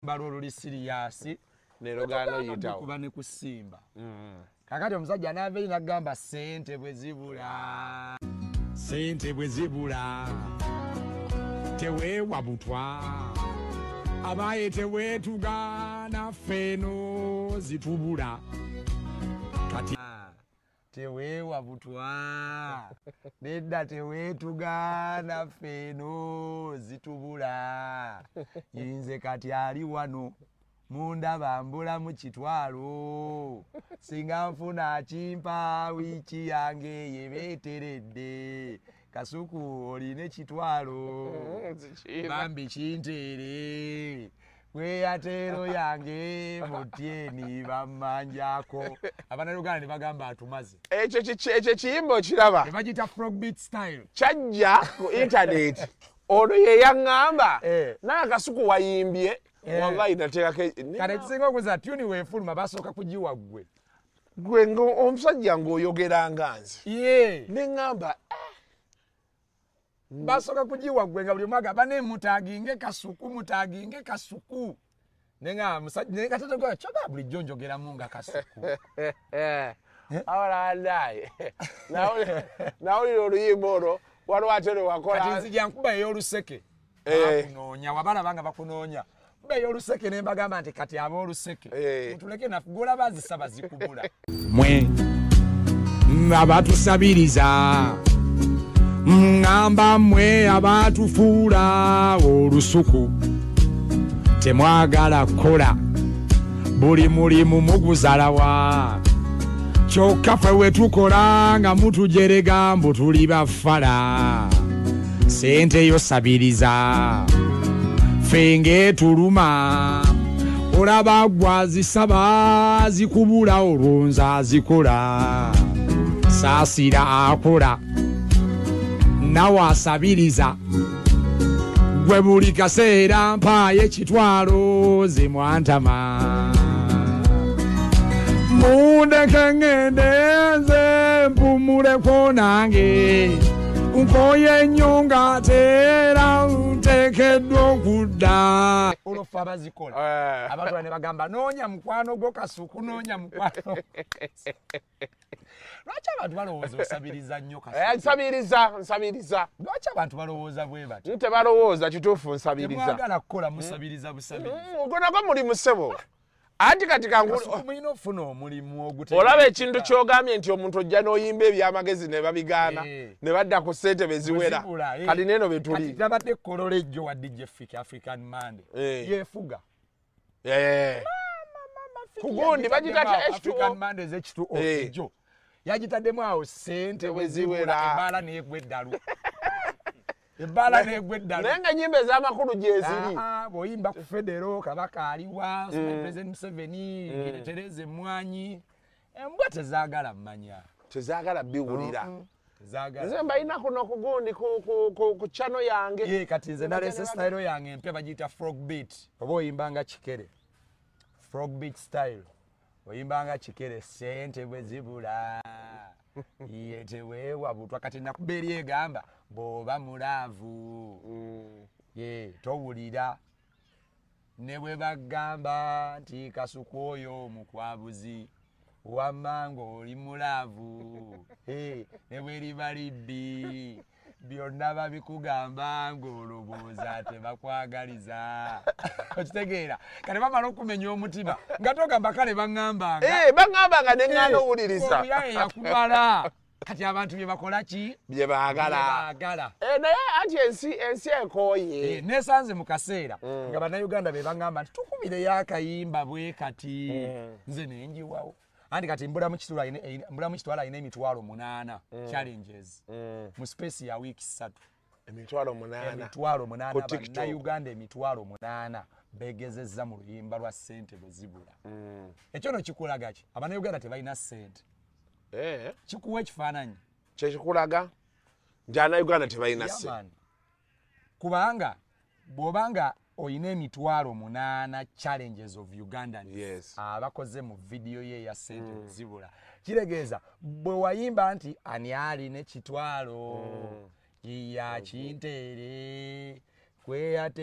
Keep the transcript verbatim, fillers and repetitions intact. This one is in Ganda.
balo luli serious nerogano yitawo kuba ne kusimba. Mm. Kakati omusajja anave nagamba sente bwe zibula. Sente bwe zibula. Teweewa butwa. Abaye teweetugana feno zitubula. Kati teweewa butwa. Nedda teweetugana feno zitubula. Yinze kati ali wano. Munda bambula mu kitwalo. Singa nfuna kimpa wiki yange yebeteredde. Kasuku oline kitwalo. Bambi kintere. Gwe atero yange mutyeni bamanjako. Abana Uganda ne bagamba atumaze. Ekyo ekyo kiyimbo kiraba. Ne bagita frog beat style. Kyajja ku internet. Ono ye yaŋŋamba. Eh. Na Kasuku wayimbye. Eh. Wallahi nateeka ke. Kale kisinga okuza tuni weefuluma basooka kugiwa ggwe. Gwe ngo omusajja ng'oyogeranga nze. Ye. Ne ŋŋamba basooka kugiwa ggwe nga buli omu agamba ne mutaaginge Kasuku mutaaginge Kasuku. Ne nga musajja ne katata gwa kyoga bulijjo njogeramu nga Kasuku. Awala ndaye. Nawulira oluyimba olwo waliwo ate lwe wakola. Kati nzija nkuba ey'oluseke. Eh. Bakunoonya wabalaba nga bakunoonya. Kuba ey'oluseke ne mbagamba nti kati ab'oluseke. Eh. Mutuleke nafe gola bazisaba zikubula. Mwe abatusabiriza ngamba mwe abatufuula olusuku temwagala kola buli mulimu muguzalawa kyokka ffe we tukola nga mutujerega mbu tuli bafala sente yo sabiriza ffe ng'etuluma olaba gwa zisaba zikubula olwonza zikola saasira akola nawe asabiriza gwe buli kaseera mpaayo ekitwalo ze mwantama mundeke ŋŋende nze mpumuleko nange nkoye nnyo ng'ateera nteekeddwa okudda olwofe abazikola abantu ne bagamba noonya mukwano gwo Kasuku noonya mukwano lwaki abantu balowooza osabiriza nnyo Kasuku? Nsabiriza, nsabiriza. Lwaki abantu balowooza bwe bati? Tebalowooza kituufu nsabiriza. Temwagala kukola musabiriza busabiriza. Ogwo nagwo mulimu ssebo. Anti kati kangu Kasuku mulina ofuna omulimu ogute. olaba ekintu ky'ogambye nti omuntu ojja n'oyimba ebyamagezi ne babigaana Eh. ne badda ku ssente be ziwera. Bwezibula, eh. Kati neeno be Kati tuli. nabadde Kololo ejjo wa D J Fiki African Monday. Eh. Yeefuga. Eh. Kugundi bagita H two O. African Monday ze H two O Eh. ejjo. Yagitaddemu awo ssente bwe ziwera ebbaala n'egwa eddalu. Ebbaala n'egwa eddalu. Naye nga nnyimba ez'amakulu gye ziri. Ah, bw'oyimba ku Federo Kabaka aliwa, President Museveni, Tereza Emmwanyi. Embwa tezaagala mmanya. Tezaagala biwulira. Tezaagala. Nze mbalina kuno kugundi ku ku ku ku channel yange. Ye kati nze nalese style yange empya bagiyita frog beat. Oba oyimbanga kikere. Frog beat style. Oyimbanga kikere sente bwe zibula. Ye teweewa butwa kati nakuba eri egamba bw'oba mulaavu. Ye towulira. Ne bwe bagamba nti Kasuku oyo omukwabuzi. Wamma ng'oli mulaavu. Eh, ne bwe liba libbi. Byonna babikugamba ng'olowooza tebakwagaliza. Okitegeera kale bamala okumenya omutima nga togamba kale baŋŋambanga. Eh, baŋŋambanga ne ŋŋaana owuliriza. Obuyaye yakubala. Kati abantu bye bakola ki? Bye baagala. Baagala. Eh, naye anti ensi ensi ekooye. Eh, nesanze mu kaseera nga bannayuganda be baŋŋamba nti tukubireyo akayimba bwe kati. Nze ne njiwawo. Anti kati mbulamu kitwala ine mbulamu kitwala ine emitwalo munaana challenges. Mu space ya wiki ssatu. Emitwalo munaana. Emitwalo munaana bannayuganda emitwalo munaana begezezza mu luyimba lwa ssente bwe zibula. Ekyo no kikulaga ki? Abannayuganda tebalina ssente. Eh. Kikuwa ekifaananyi. Kye kikulaga nti Abannayuganda tebalina ssente. Yaman. Kubanga bw'obanga oyina emitwalo munaana challenges of Ugandans. Yes. Abakoze mu video ye ya ssente bwe zibula. Kiregeeza bwe wayimba nti ani alina ekitwalo ya kintere kwe ate